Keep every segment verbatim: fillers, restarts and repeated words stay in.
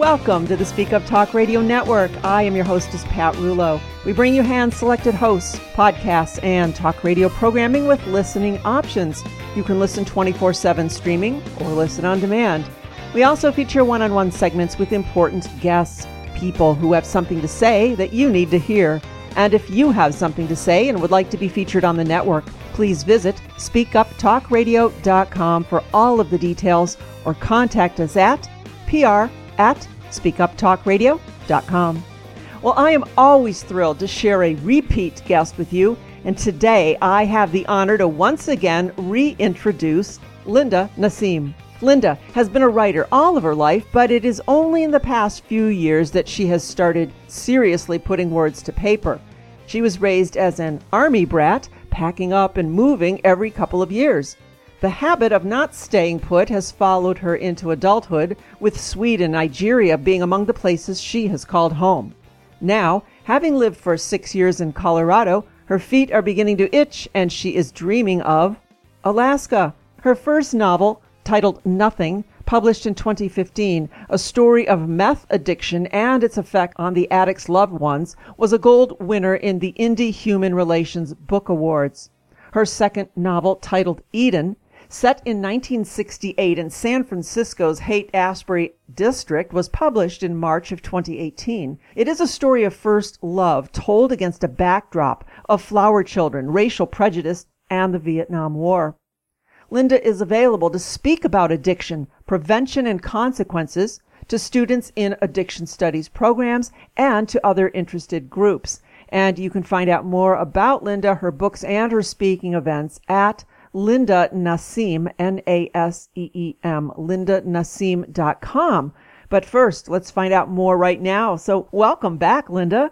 Welcome to the Speak Up Talk Radio Network. I am your hostess, Pat Rulo. We bring you hand-selected hosts, podcasts, and talk radio programming with listening options. You can listen twenty-four seven streaming or listen on demand. We also feature one-on-one segments with important guests, people who have something to say that you need to hear. And if you have something to say and would like to be featured on the network, please visit speak up talk radio dot com for all of the details or contact us at P R at speak up talk radio dot com. Well, I am always thrilled to share a repeat guest with you, and today I have the honor to once again reintroduce Linda Nassim. Linda has been a writer all of her life, but it is only in the past few years that she has started seriously putting words to paper. She was raised as an army brat, packing up and moving every couple of years. The habit of not staying put has followed her into adulthood, with Sweden and Nigeria being among the places she has called home. Now, having lived for six years in Colorado, her feet are beginning to itch and she is dreaming of Alaska. Her first novel, titled Nothing, published in twenty fifteen, a story of meth addiction and its effect on the addict's loved ones, was a gold winner in the Indie Human Relations Book Awards. Her second novel, titled Eden, set in nineteen sixty-eight in San Francisco's Haight-Ashbury district, was published in March of twenty eighteen. It is a story of first love told against a backdrop of flower children, racial prejudice, and the Vietnam War. Linda is available to speak about addiction, prevention, and consequences to students in addiction studies programs and to other interested groups. And you can find out more about Linda, her books, and her speaking events at Linda Nassim, N A S E E M, linda nassim dot com. But first, let's find out more right now. So welcome back, Linda.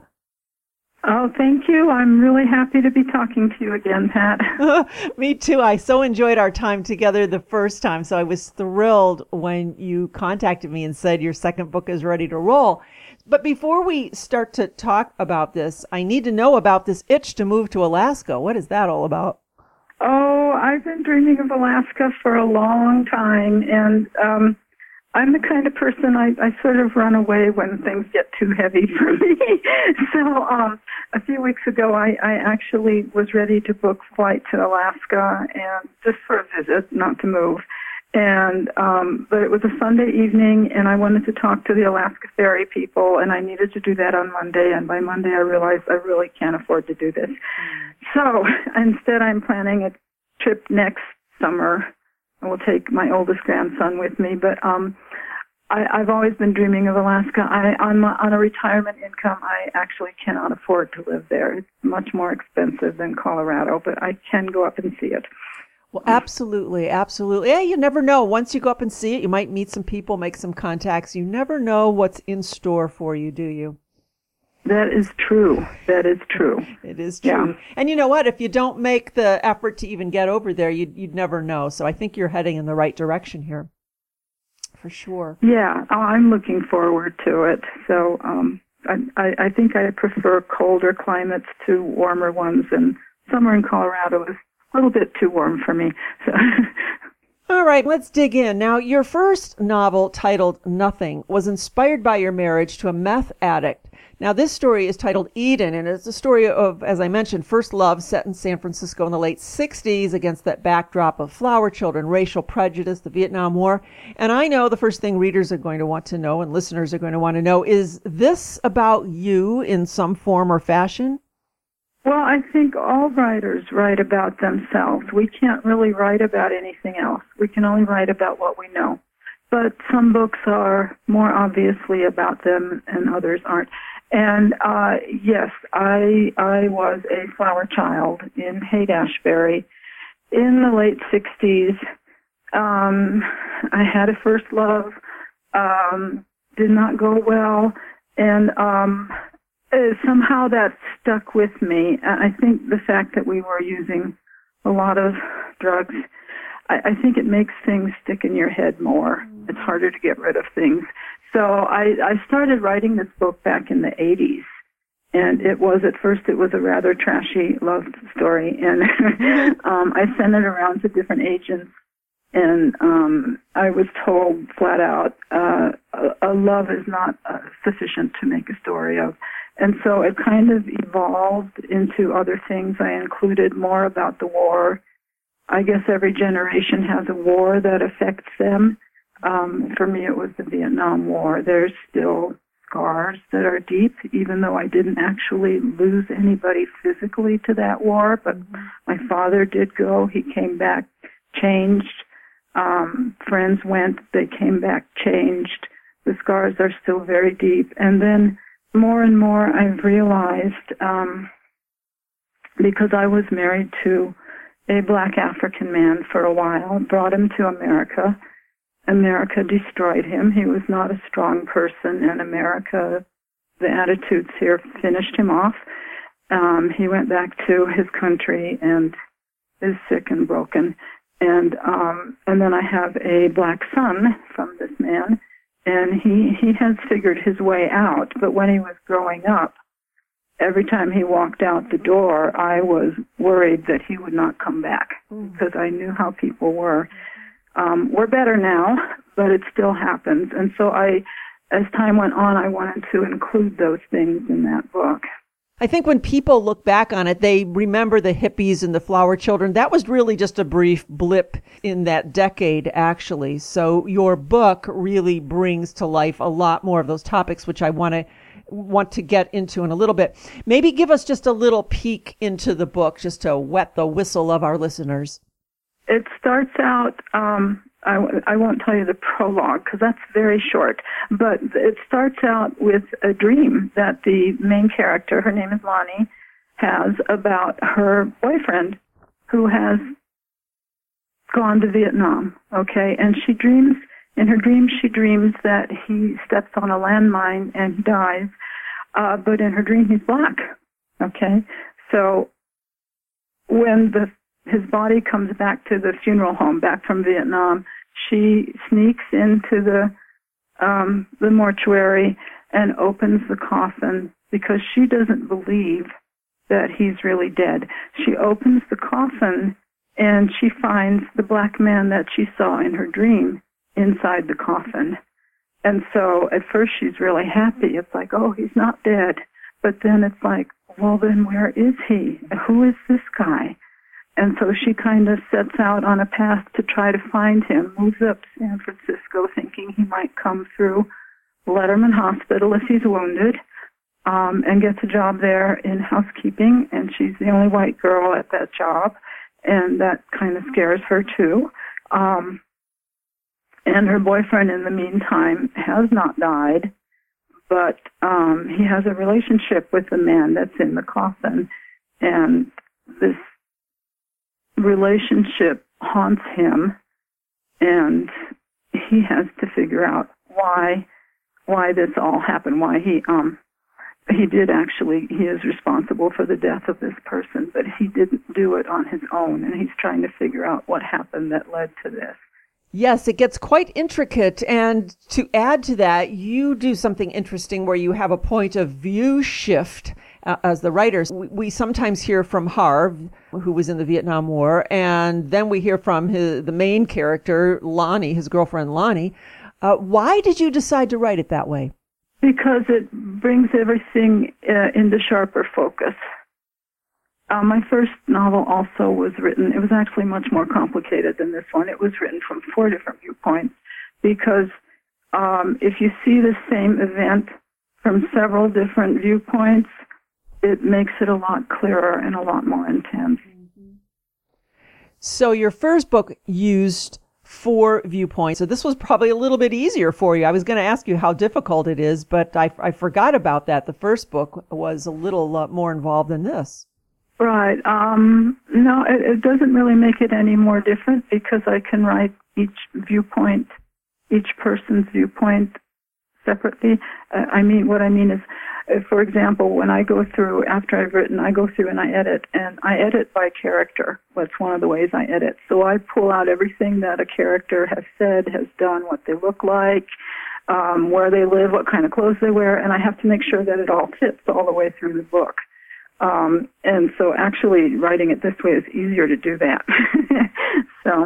Oh, thank you. I'm really happy to be talking to you again, Pat. Me too. I so enjoyed our time together the first time, so I was thrilled when you contacted me and said your second book is ready to roll. But before we start to talk about this, I need to know about this itch to move to Alaska. What is that all about? Oh, I've been dreaming of Alaska for a long time, and um, I'm the kind of person, I, I sort of run away when things get too heavy for me. so um, a few weeks ago, I, I actually was ready to book a flight to Alaska, and just for a visit, not to move. And um, but it was a Sunday evening, and I wanted to talk to the Alaska Ferry people, and I needed to do that on Monday. And by Monday, I realized I really can't afford to do this. So instead, I'm planning a trip next summer. I will take my oldest grandson with me, but um, I, I've always been dreaming of Alaska. I, on, my, on a retirement income, I actually cannot afford to live there. It's much more expensive than Colorado, but I can go up and see it. Well, absolutely, absolutely. Yeah, you never know. Once you go up and see it, you might meet some people, make some contacts. You never know what's in store for you, do you? That is true. That is true. It is true. Yeah. And you know what? If you don't make the effort to even get over there, you'd, you'd never know. So I think you're heading in the right direction here, for sure. Yeah, I'm looking forward to it. So um, I, I, I think I prefer colder climates to warmer ones, and summer in Colorado is a little bit too warm for me. So. All right, let's dig in. Now, your first novel, titled Nothing, was inspired by your marriage to a meth addict. Now, this story is titled Eden, and it's a story of, as I mentioned, first love set in San Francisco in the late sixties against that backdrop of flower children, racial prejudice, the Vietnam War. And I know the first thing readers are going to want to know and listeners are going to want to know, is this about you in some form or fashion? Well, I think all writers write about themselves. We can't really write about anything else. We can only write about what we know. But some books are more obviously about them and others aren't. And uh, yes, I I was a flower child in Haight-Ashbury in the late sixties. Um, I had a first love, um, did not go well, and um, somehow that stuck with me. I think the fact that we were using a lot of drugs, I, I think it makes things stick in your head more. It's harder to get rid of things. So I, I started writing this book back in the eighties, and it was, at first, it was a rather trashy love story, and um, I sent it around to different agents And um, I was told flat out, uh, a, a love is not uh, sufficient to make a story of. And so it kind of evolved into other things. I included more about the war. I guess every generation has a war that affects them. Um, for me, it was the Vietnam War. There's still scars that are deep, even though I didn't actually lose anybody physically to that war. But my father did go. He came back changed. Um, friends went. They came back changed. The scars are still very deep. And then more and more I've realized, um, because I was married to a black African man for a while, brought him to America. America destroyed him. He was not a strong person, and America, the attitudes here finished him off. Um, he went back to his country and is sick and broken. And um, and then I have a black son from this man, and he, he has figured his way out. But when he was growing up, every time he walked out the door, I was worried that he would not come back mm. because I knew how people were. Um, we're better now, but it still happens. And so I, as time went on, I wanted to include those things in that book. I think when people look back on it, they remember the hippies and the flower children. That was really just a brief blip in that decade, actually. So your book really brings to life a lot more of those topics, which I want to want to get into in a little bit. Maybe give us just a little peek into the book, just to wet the whistle of our listeners. It starts out, um, I, I won't tell you the prologue because that's very short, but it starts out with a dream that the main character, her name is Lonnie, has about her boyfriend who has gone to Vietnam, okay? And she dreams, in her dream she dreams that he steps on a landmine and dies, uh, but in her dream he's black, okay? So when the his body comes back to the funeral home, back from Vietnam, she sneaks into the um, the mortuary and opens the coffin because she doesn't believe that he's really dead. She opens the coffin and she finds the black man that she saw in her dream inside the coffin. And so at first she's really happy. It's like, oh, he's not dead. But then it's like, well, then where is he? Who is this guy? And so she kind of sets out on a path to try to find him, moves up to San Francisco thinking he might come through Letterman Hospital if he's wounded, um, and gets a job there in housekeeping, and she's the only white girl at that job, and that kind of scares her too. Um, and her boyfriend in the meantime has not died, but um, he has a relationship with the man that's in the coffin, and this relationship haunts him, and he has to figure out why why this all happened, why he um he did actually he is responsible for the death of this person, but he didn't do it on his own, and he's trying to figure out what happened that led to this. Yes, it gets quite intricate, and to add to that, you do something interesting where you have a point of view shift. Uh, as the writers, we, we sometimes hear from Harv, who was in the Vietnam War, and then we hear from his, the main character, Lonnie, his girlfriend Lonnie. Uh, why did you decide to write it that way? Because it brings everything uh, into sharper focus. Uh, my first novel also was written, it was actually much more complicated than this one. It was written from four different viewpoints because um, if you see the same event from several different viewpoints, it makes it a lot clearer and a lot more intense. So your first book used four viewpoints. So this was probably a little bit easier for you. I was going to ask you how difficult it is, but I, I forgot about that. The first book was a little uh, more involved than this. Right. Um, no, it, it doesn't really make it any more different because I can write each viewpoint, each person's viewpoint separately. Uh, I mean, what I mean is, uh, for example, when I go through, after I've written, I go through and I edit, and I edit by character. That's one of the ways I edit. So I pull out everything that a character has said, has done, what they look like, um, where they live, what kind of clothes they wear, and I have to make sure that it all fits all the way through the book. Um, and so actually writing it this way is easier to do that. So.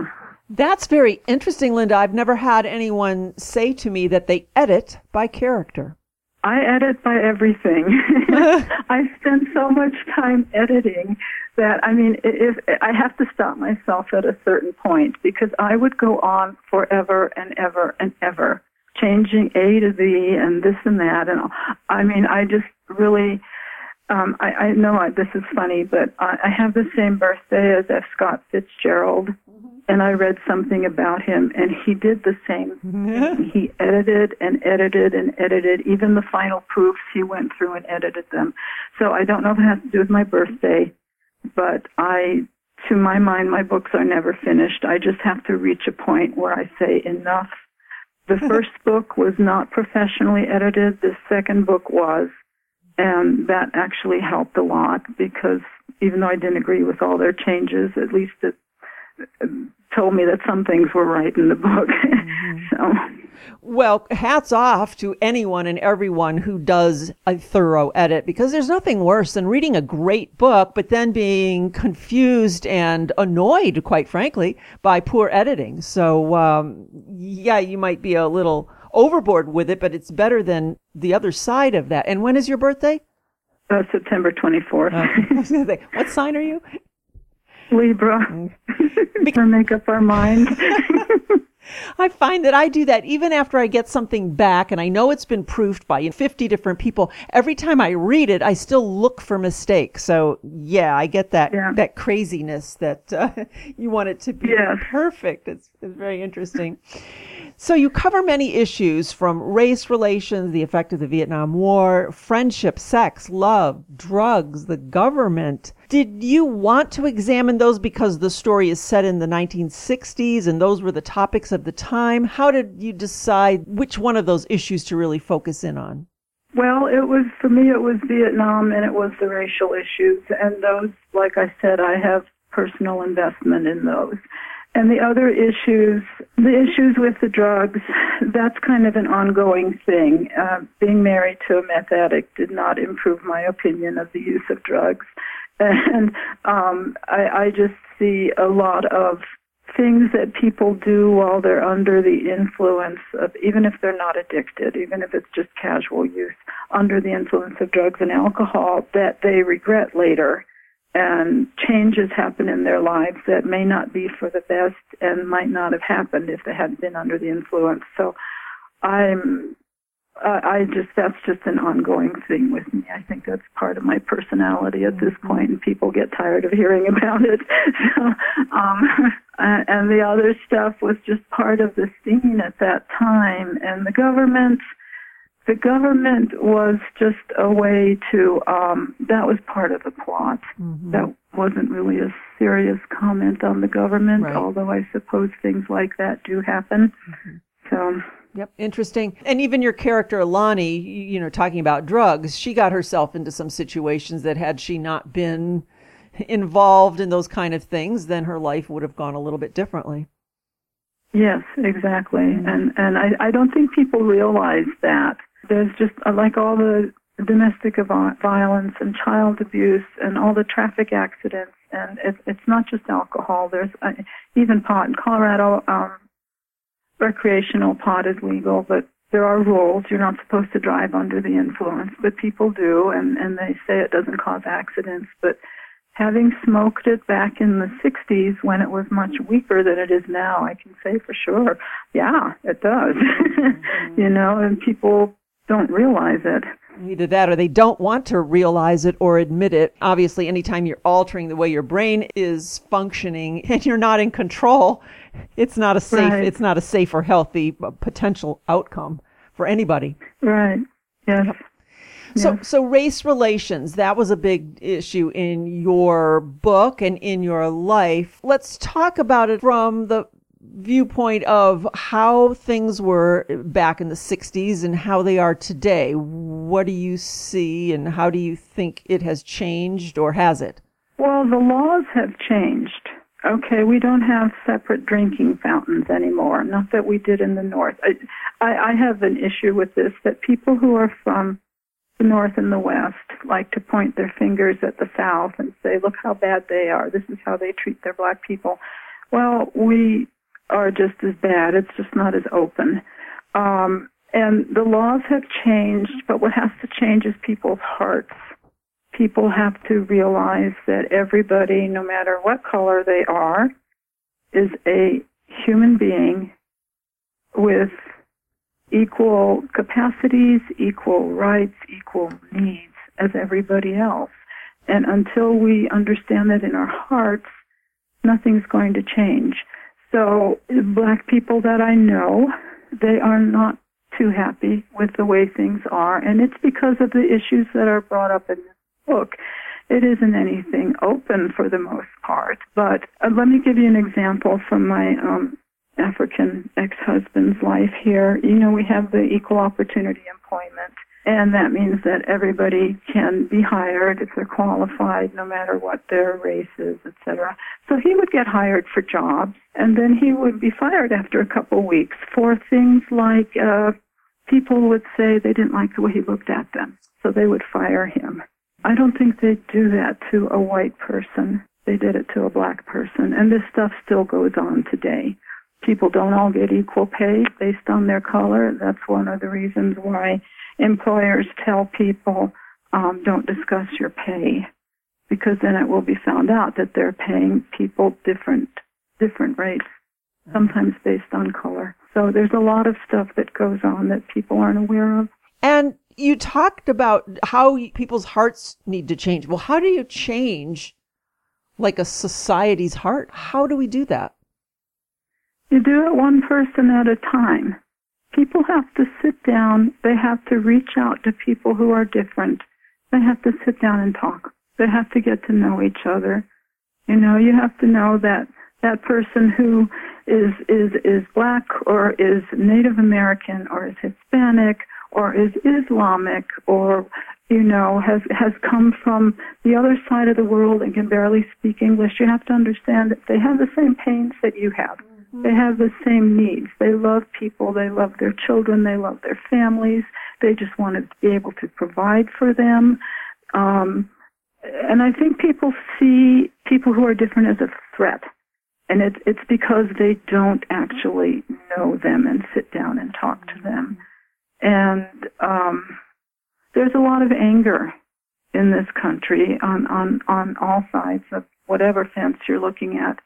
That's very interesting, Linda. I've never had anyone say to me that they edit by character. I edit by everything. I spend so much time editing that, I mean, if I have to stop myself at a certain point because I would go on forever and ever and ever, changing A to Z and this and that. And I mean, I just really, um, I, I know I, this is funny, but I, I have the same birthday as F. Scott Fitzgerald. And I read something about him, and he did the same thing. He edited and edited and edited. Even the final proofs, he went through and edited them. So I don't know if it has to do with my birthday, but I, to my mind, my books are never finished. I just have to reach a point where I say enough. The first book was not professionally edited. The second book was, and that actually helped a lot because even though I didn't agree with all their changes, at least it told me that some things were right in the book. Mm-hmm. So, well, hats off to anyone and everyone who does a thorough edit, because there's nothing worse than reading a great book, but then being confused and annoyed, quite frankly, by poor editing. So, um, yeah, you might be a little overboard with it, but it's better than the other side of that. And when is your birthday? Uh, September twenty-fourth. Uh, what sign are you? Libra. We make up our mind. I find that I do that even after I get something back and I know it's been proofed by fifty different people. Every time I read it, I still look for mistakes. So, yeah, I get that yeah. that craziness that uh, you want it to be yes. perfect. It's, it's very interesting. So you cover many issues from race relations, the effect of the Vietnam War, friendship, sex, love, drugs, the government. Did you want to examine those because the story is set in the nineteen sixties and those were the topics of the time? How did you decide which one of those issues to really focus in on? Well, it was, for me, it was Vietnam and it was the racial issues. And those, like I said, I have personal investment in those. And the other issues, the issues with the drugs, that's kind of an ongoing thing. Uh, being married to a meth addict did not improve my opinion of the use of drugs. And um, I, I just see a lot of things that people do while they're under the influence of, even if they're not addicted, even if it's just casual use, under the influence of drugs and alcohol, that they regret later. And changes happen in their lives that may not be for the best and might not have happened if they hadn't been under the influence. So I'm, uh, I just, that's just an ongoing thing with me. I think that's part of my personality at this point, and people get tired of hearing about it. So, um, and the other stuff was just part of the scene at that time. And the government, The government was just a way to, um, that was part of the plot. Mm-hmm. That wasn't really a serious comment on the government, right. Although I suppose things like that do happen. Mm-hmm. So. Yep, interesting. And even your character, Lonnie, you know, talking about drugs, she got herself into some situations that had she not been involved in those kind of things, then her life would have gone a little bit differently. Yes, exactly. Mm-hmm. And, and I, I don't think people realize that. There's just, like all the domestic violence and child abuse and all the traffic accidents, and it's, it's not just alcohol. There's uh, even pot. In Colorado, um, recreational pot is legal, but there are rules. You're not supposed to drive under the influence, but people do, and, and they say it doesn't cause accidents. But having smoked it back in the sixties when it was much weaker than it is now, I can say for sure, yeah, it does. Mm-hmm. You know, and people don't realize it. Either that or they don't want to realize it or admit it. Obviously, anytime you're altering the way your brain is functioning and you're not in control, it's not a safe, right. It's not a safe or healthy potential outcome for anybody. Right. Yes. So, yes. so race relations, that was a big issue in your book and in your life. Let's talk about it from the viewpoint of how things were back in the sixties and how they are today. What do you see and how do you think it has changed, or has it? Well, the laws have changed. Okay, we don't have separate drinking fountains anymore. Not that we did in the North. I, I, I have an issue with this, that people who are from the North and the West like to point their fingers at the South and say, look how bad they are. This is how they treat their black people. Well, we are just as bad. It's just not as open. Um, and the laws have changed, but what has to change is people's hearts. People have to realize that everybody, no matter what color they are, is a human being with equal capacities, equal rights, equal needs as everybody else. And until we understand that in our hearts, nothing's going to change. So black people that I know, they are not too happy with the way things are, and it's because of the issues that are brought up in this book. It isn't anything open for the most part, but uh, let me give you an example from my um, African ex-husband's life here. You know, we have the equal opportunity employment, and that means that everybody can be hired if they're qualified, no matter what their race is, et cetera. So he would get hired for jobs, and then he would be fired after a couple weeks for things like uh, people would say they didn't like the way he looked at them, so they would fire him. I don't think they'd do that to a white person. They did it to a black person, and this stuff still goes on today. People don't all get equal pay based on their color. That's one of the reasons why employers tell people, um, don't discuss your pay, because then it will be found out that they're paying people different different rates, sometimes based on color. So there's a lot of stuff that goes on that people aren't aware of. And you talked about how people's hearts need to change. Well, how do you change like a society's heart? How do we do that? You do it one person at a time. People have to sit down. They have to reach out to people who are different. They have to sit down and talk. They have to get to know each other. You know, you have to know that that person who is is is black or is Native American or is Hispanic or is Islamic or, you know, has has come from the other side of the world and can barely speak English. You have to understand that they have the same pains that you have. They have the same needs. They love people. They love their children. They love their families. They just want to be able to provide for them. Um, and I think people see people who are different as a threat. And it, it's because they don't actually know them and sit down and talk to them. And um, there's a lot of anger in this country on, on, on all sides of whatever fence you're looking at.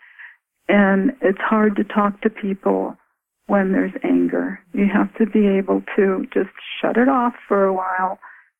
And it's hard to talk to people when there's anger. You have to be able to just shut it off for a while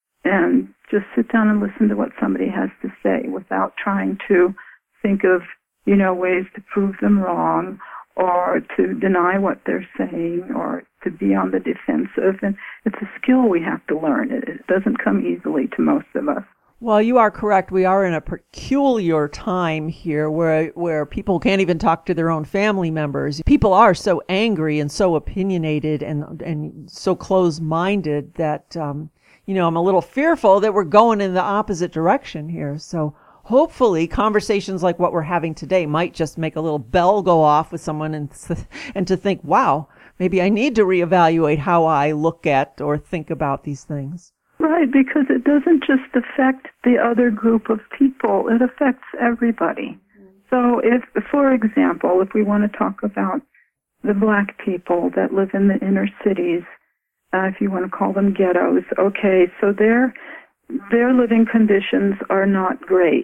and just sit down and listen to what somebody has to say without trying to think of, you know, ways to prove them wrong or to deny what they're saying or to be on the defensive. And it's a skill we have to learn. It, it doesn't come easily to most of us. Well, you are correct. We are in a peculiar time here where where people can't even talk to their own family members. People are so angry and so opinionated and and so closed-minded that, um, you know, I'm a little fearful that we're going in the opposite direction here. So hopefully conversations like what we're having today might just make a little bell go off with someone and and to think, wow, maybe I need to reevaluate how I look at or think about these things. Right, because it doesn't just affect the other group of people, it affects everybody. So if, for example, if we want to talk about the black people that live in the inner cities, uh, if you want to call them ghettos, okay, so their, their living conditions are not great.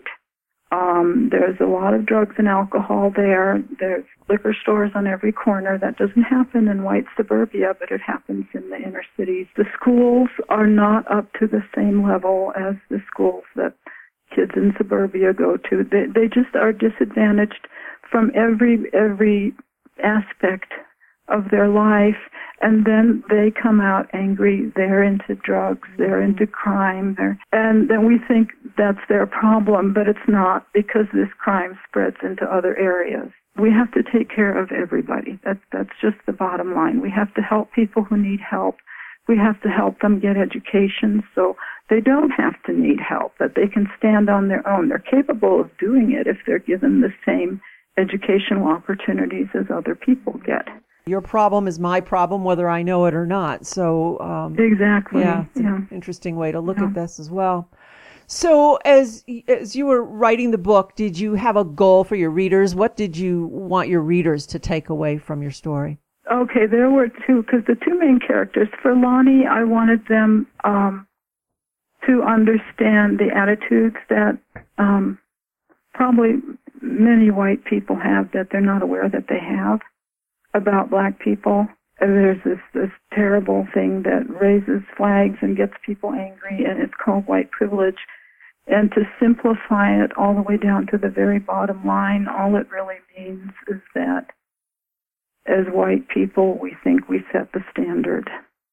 Um, there's a lot of drugs and alcohol there. There's liquor stores on every corner. That doesn't happen in white suburbia, but it happens in the inner cities. The schools are not up to the same level as the schools that kids in suburbia go to. They, they just are disadvantaged from every every aspect of their life, and then they come out angry. They're into drugs, they're into crime, they're, and then we think that's their problem, but it's not, because this crime spreads into other areas. We have to take care of everybody. That's, that's just the bottom line. We have to help people who need help. We have to help them get education so they don't have to need help, that they can stand on their own. They're capable of doing it if they're given the same educational opportunities as other people get. Your problem is my problem, whether I know it or not. So um, exactly, yeah, it's yeah. an interesting way to look yeah. at this as well. So as as you were writing the book, did you have a goal for your readers? What did you want your readers to take away from your story? Okay, there were two, because the two main characters, for Lonnie, I wanted them um, to understand the attitudes that um, probably many white people have that they're not aware that they have about black people. And there's this, this terrible thing that raises flags and gets people angry, and it's called white privilege. And to simplify it all the way down to the very bottom line, all it really means is that as white people, we think we set the standard.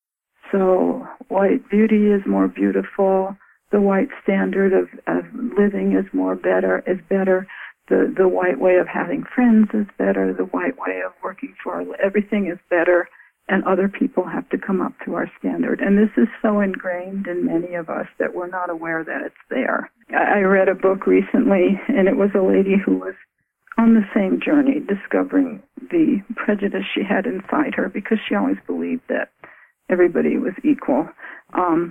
So white beauty is more beautiful. The white standard of, of living is more better, is better. The, the white way of having friends is better. The white way of working for everything is better. And other people have to come up to our standard. And this is so ingrained in many of us that we're not aware that it's there. I, I read a book recently, and it was a lady who was on the same journey, discovering the prejudice she had inside her, because she always believed that everybody was equal. Um,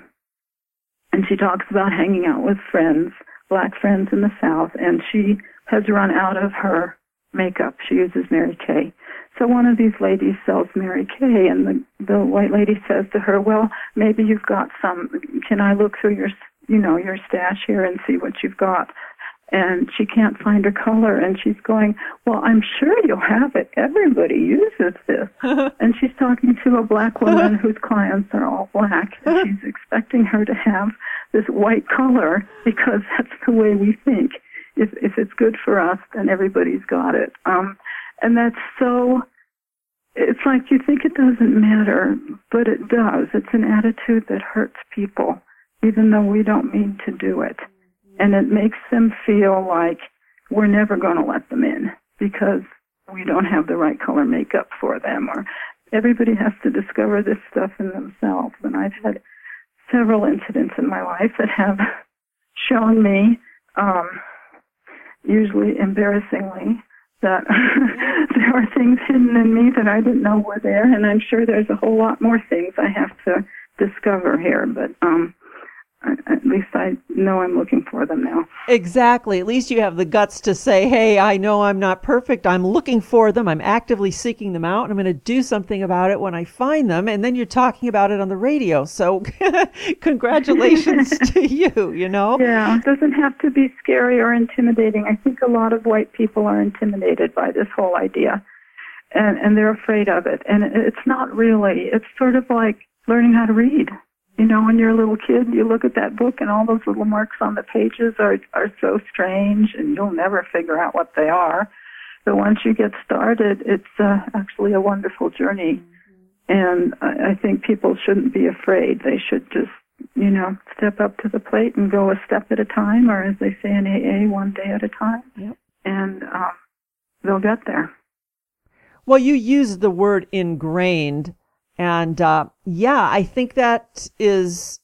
and she talks about hanging out with friends, black friends in the South, and she has run out of her makeup. She uses Mary Kay. So one of these ladies sells Mary Kay, and the, the white lady says to her, well, maybe you've got some, can I look through your, you know, your stash here and see what you've got? And she can't find her color, and she's going, well, I'm sure you'll have it. Everybody uses this. And she's talking to a black woman whose clients are all black, and she's expecting her to have this white color because that's the way we think. If if it's good for us, then everybody's got it. Um, and that's so, it's like you think it doesn't matter, but it does. It's an attitude that hurts people, even though we don't mean to do it. And it makes them feel like we're never going to let them in because we don't have the right color makeup for them, or everybody has to discover this stuff in themselves. And I've had several incidents in my life that have shown me, um, usually embarrassingly, that there are things hidden in me that I didn't know were there, and I'm sure there's a whole lot more things I have to discover here, but um, at least I know I'm looking for them now. Exactly. At least you have the guts to say, hey, I know I'm not perfect. I'm looking for them. I'm actively seeking them out. And I'm going to do something about it when I find them. And then you're talking about it on the radio. So congratulations to you, you know? Yeah, it doesn't have to be scary or intimidating. I think a lot of white people are intimidated by this whole idea. And, and they're afraid of it. And it's not really. It's sort of like learning how to read. You know, when you're a little kid, you look at that book and all those little marks on the pages are are so strange, and you'll never figure out what they are. But once you get started, it's uh, actually a wonderful journey. Mm-hmm. And I, I think people shouldn't be afraid. They should just, you know, step up to the plate and go a step at a time, or as they say in A A, one day at a time. Yep. And um, they'll get there. Well, you used the word ingrained. And, uh, yeah, I think that is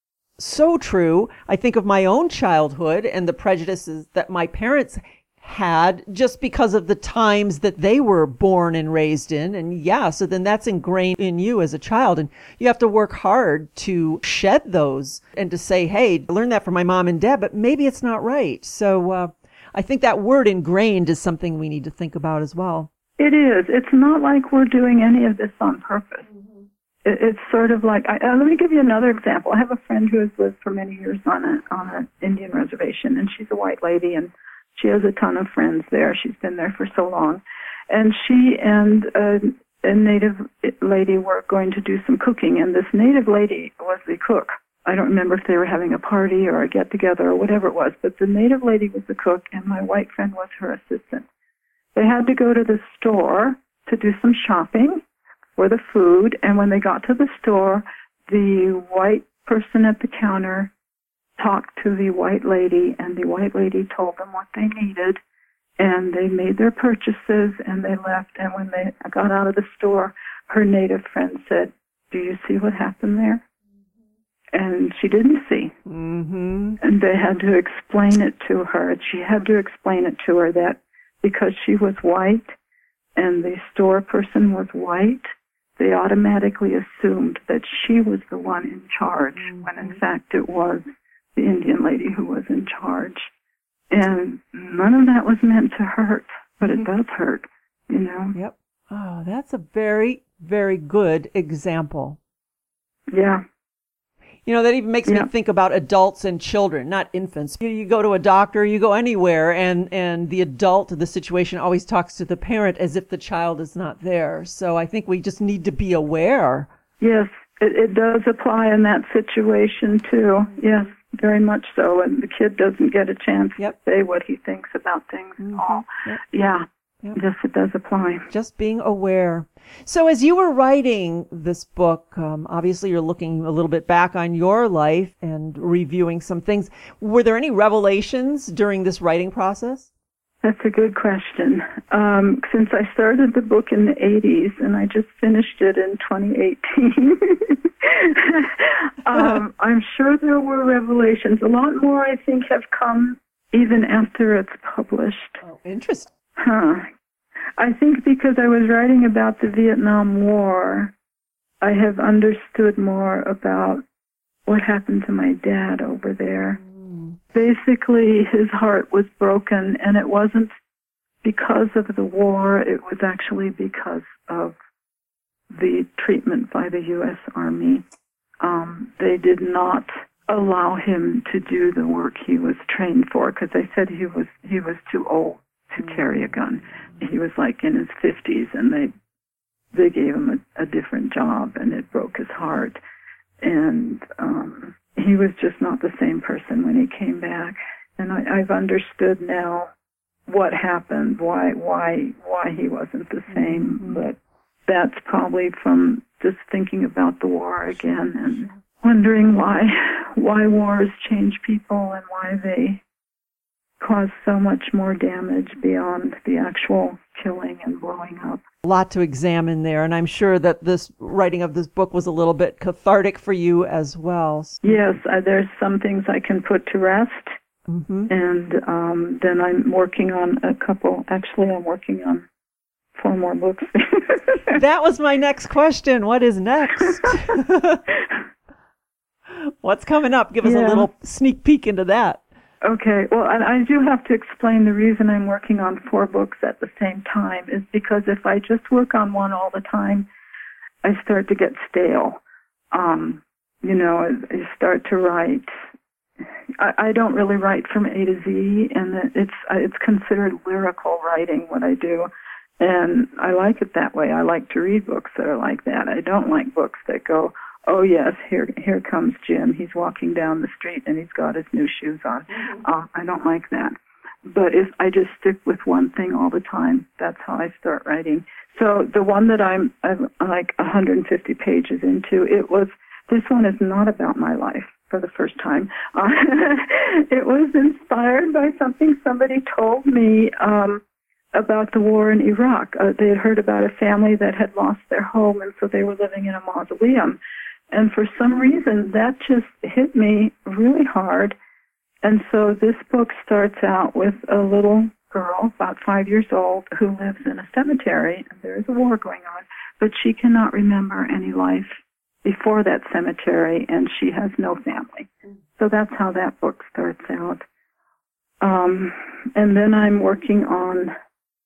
so true. I think of my own childhood and the prejudices that my parents had just because of the times that they were born and raised in. And yeah, so then that's ingrained in you as a child. And you have to work hard to shed those and to say, hey, I learned that from my mom and dad, but maybe it's not right. So, uh, I think that word ingrained is something we need to think about as well. It is. It's not like we're doing any of this on purpose. It's sort of like, I, uh, let me give you another example. I have a friend who has lived for many years on a on an Indian reservation, and she's a white lady, and she has a ton of friends there. She's been there for so long. And she and a, a native lady were going to do some cooking, and this native lady was the cook. I don't remember if they were having a party or a get-together or whatever it was, but the native lady was the cook, and my white friend was her assistant. They had to go to the store to do some shopping for the food, and when they got to the store, the white person at the counter talked to the white lady, and the white lady told them what they needed, and they made their purchases, and they left, and when they got out of the store, her native friend said, do you see what happened there? And she didn't see. Mm-hmm. And they had to explain it to her. She had to explain it to her that because she was white and the store person was white, they automatically assumed that she was the one in charge, mm-hmm. when in fact it was the Indian lady who was in charge. And none of that was meant to hurt, but it does hurt, you know. Yep. Oh, that's a very, very good example. Yeah. You know, that even makes yeah. me think about adults and children, not infants. You, you go to a doctor, you go anywhere, and, and the adult of the situation always talks to the parent as if the child is not there. So I think we just need to be aware. Yes, it, it does apply in that situation, too. Yes, very much so. And the kid doesn't get a chance yep. to say what he thinks about things mm-hmm. at all. Yep. Yeah. Yep. Yes, it does apply. Just being aware. So as you were writing this book, um, obviously you're looking a little bit back on your life and reviewing some things. Were there any revelations during this writing process? That's a good question. Um, since I started the book in the eighties and I just finished it in twenty eighteen, um, I'm sure there were revelations. A lot more, I think, have come even after it's published. Oh, interesting. Huh. I think because I was writing about the Vietnam War, I have understood more about what happened to my dad over there. Mm. Basically, his heart was broken, and it wasn't because of the war. It was actually because of the treatment by the U S Army. Um, they did not allow him to do the work he was trained for because they said he was he was too old to carry a gun. He was like in his fifties, and they they gave him a, a different job, and it broke his heart. And um, he was just not the same person when he came back. And I, I've understood now what happened, why why why he wasn't the same. Mm-hmm. But that's probably from just thinking about the war again and wondering why why wars change people and why they cause so much more damage beyond the actual killing and blowing up. A lot to examine there, and I'm sure that this writing of this book was a little bit cathartic for you as well. Yes, uh, there's some things I can put to rest, mm-hmm. and um, then I'm working on a couple, actually I'm working on four more books. That was my next question. What is next? What's coming up? Give us yeah. a little sneak peek into that. Okay, well, and I do have to explain the reason I'm working on four books at the same time is because if I just work on one all the time, I start to get stale. Um, you know, I start to write. I, I don't really write from A to Z, and it's it's considered lyrical writing, what I do. And I like it that way. I like to read books that are like that. I don't like books that go, oh, yes, here here comes Jim. He's walking down the street, and he's got his new shoes on. Mm-hmm. Uh, I don't like that. But if I just stick with one thing all the time, that's how I start writing. So the one that I'm, I'm like one hundred fifty pages into, it was, this one is not about my life for the first time. Uh, it was inspired by something somebody told me um, about the war in Iraq. Uh, they had heard about a family that had lost their home, and so they were living in a mausoleum. And for some reason, that just hit me really hard. And so this book starts out with a little girl, about five years old, who lives in a cemetery, and there is a war going on, but she cannot remember any life before that cemetery, and she has no family. So that's how that book starts out. Um, and then I'm working on,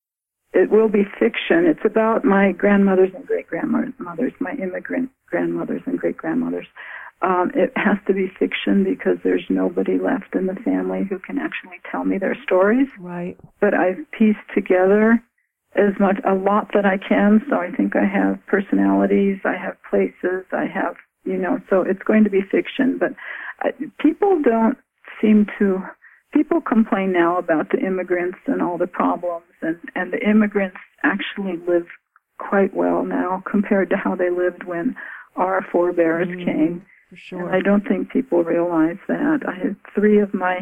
it will be fiction. It's about my grandmothers and great-grandmothers, my immigrant grandmothers and great-grandmothers. Um, it has to be fiction because there's nobody left in the family who can actually tell me their stories. Right. But I've pieced together as much, a lot that I can, so I think I have personalities, I have places, I have, you know, so it's going to be fiction. But I, people don't seem to, people complain now about the immigrants and all the problems, and, and the immigrants actually live quite well now compared to how they lived when our forebears mm, came. For sure. And I don't think people realize that. I had three of my,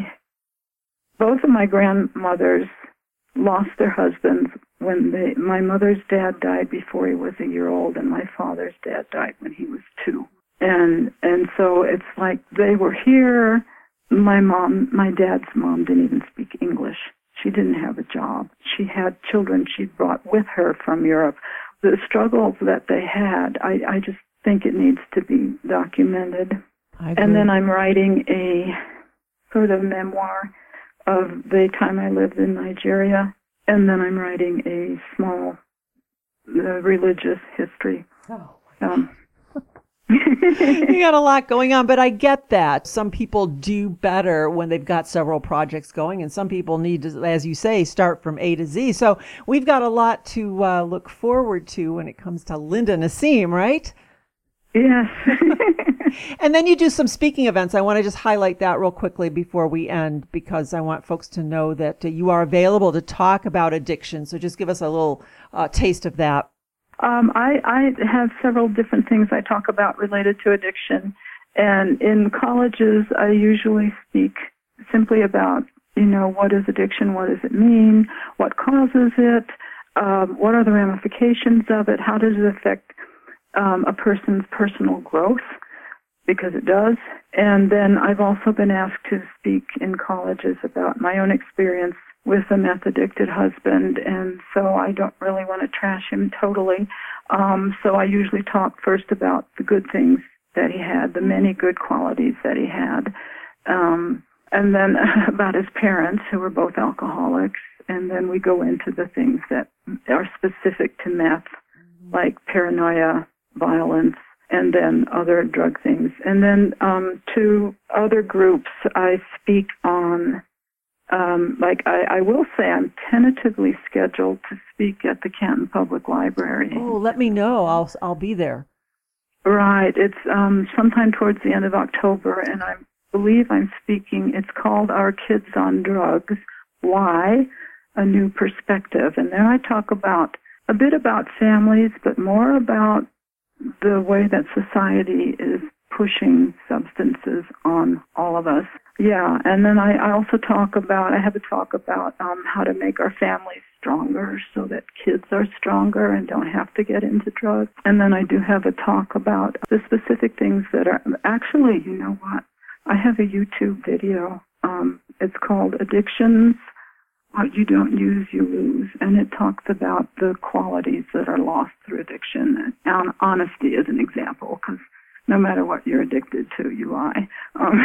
both of my grandmothers lost their husbands when they, my mother's dad died before he was a year old, and my father's dad died when he was two. And, and so it's like they were here. My mom, my dad's mom didn't even speak English. She didn't have a job. She had children she'd brought with her from Europe. The struggles that they had, I, I just think it needs to be documented. I agree. And then I'm writing a sort of memoir of the time I lived in Nigeria. And then I'm writing a small uh, religious history. Oh. Um, You got a lot going on, but I get that. Some people do better when they've got several projects going, and some people need to, as you say, start from A to Z. So we've got a lot to uh, look forward to when it comes to Linda Nassim, right? Yes. And then you do some speaking events. I want to just highlight that real quickly before we end, because I want folks to know that uh, you are available to talk about addiction. So just give us a little uh, taste of that. Um, I, I have several different things I talk about related to addiction. And in colleges, I usually speak simply about, you know, what is addiction? What does it mean? What causes it? Um, what are the ramifications of it? How does it affect um, a person's personal growth? Because it does. And then I've also been asked to speak in colleges about my own experience with a meth-addicted husband, and so I don't really want to trash him totally. Um, so I usually talk first about the good things that he had, the many good qualities that he had, um, and then about his parents, who were both alcoholics, and then we go into the things that are specific to meth, like paranoia, violence, and then other drug things. And then um, to other groups, I speak on Um, like I, I will say, I'm tentatively scheduled to speak at the Canton Public Library. Oh, let me know. I'll I'll be there. Right. It's um, sometime towards the end of October, and I believe I'm speaking. It's called Our Kids on Drugs: Why? A New Perspective. And there I talk about a bit about families, but more about the way that society is pushing substances on all of us. Yeah, and then I, I also talk about, I have a talk about um, how to make our families stronger so that kids are stronger and don't have to get into drugs. And then I do have a talk about the specific things that are, actually, you know what, I have a YouTube video. Um, it's called Addictions, What You Don't Use, You Lose. And it talks about the qualities that are lost through addiction. And honesty is an example, because no matter what you're addicted to, you lie. Um,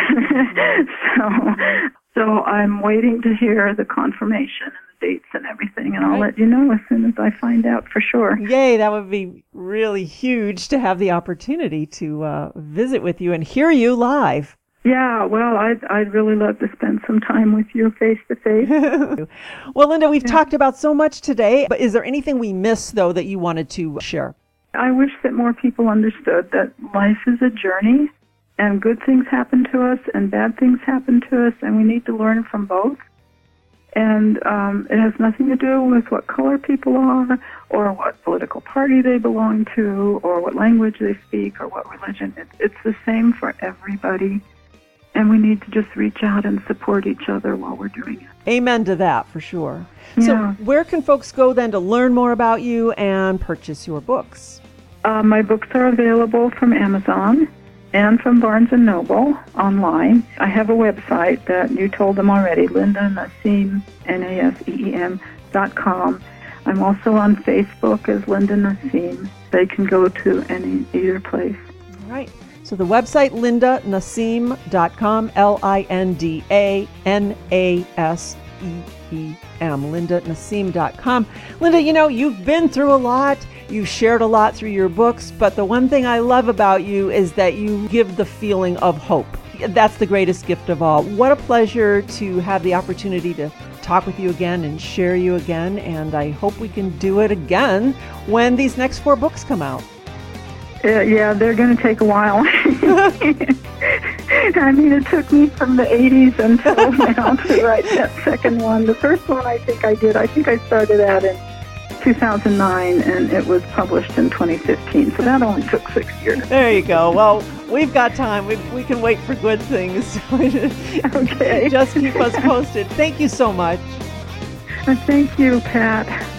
so, so I'm waiting to hear the confirmation and the dates and everything, and I'll let you know as soon as I find out for sure. Yay, that would be really huge to have the opportunity to uh, visit with you and hear you live. Yeah, well, I'd, I'd really love to spend some time with you face-to-face. Well, Linda, we've yeah. talked about so much today, but is there anything we missed, though, that you wanted to share? I wish that more people understood that life is a journey, and good things happen to us and bad things happen to us, and we need to learn from both. And um, it has nothing to do with what color people are, or what political party they belong to, or what language they speak, or what religion. It, it's the same for everybody, and we need to just reach out and support each other while we're doing it. Amen to that, for sure. Yeah. So where can folks go then to learn more about you and purchase your books? Uh, my books are available from Amazon and from Barnes and Noble online. I have a website that you told them already, Linda Nassim, N A S E E M, dot com. I'm also on Facebook as Linda Nassim. They can go to any either place. All right. So the website, linda nassim dot com, L I N D A N A S E E M, linda nassim dot com. Linda, you know, you've been through a lot. You've shared a lot through your books, but the one thing I love about you is that you give the feeling of hope. That's the greatest gift of all. What a pleasure to have the opportunity to talk with you again and share you again, and I hope we can do it again when these next four books come out. Uh, yeah, they're going to take a while. I mean, it took me from the eighties until now to write that second one. The first one I think I did, I think I started out in two thousand nine, and it was published in twenty fifteen, so that only took six years. There you go. Well, we've got time. We, we can wait for good things. Okay. Just keep us posted. Thank you so much. Thank you, Pat.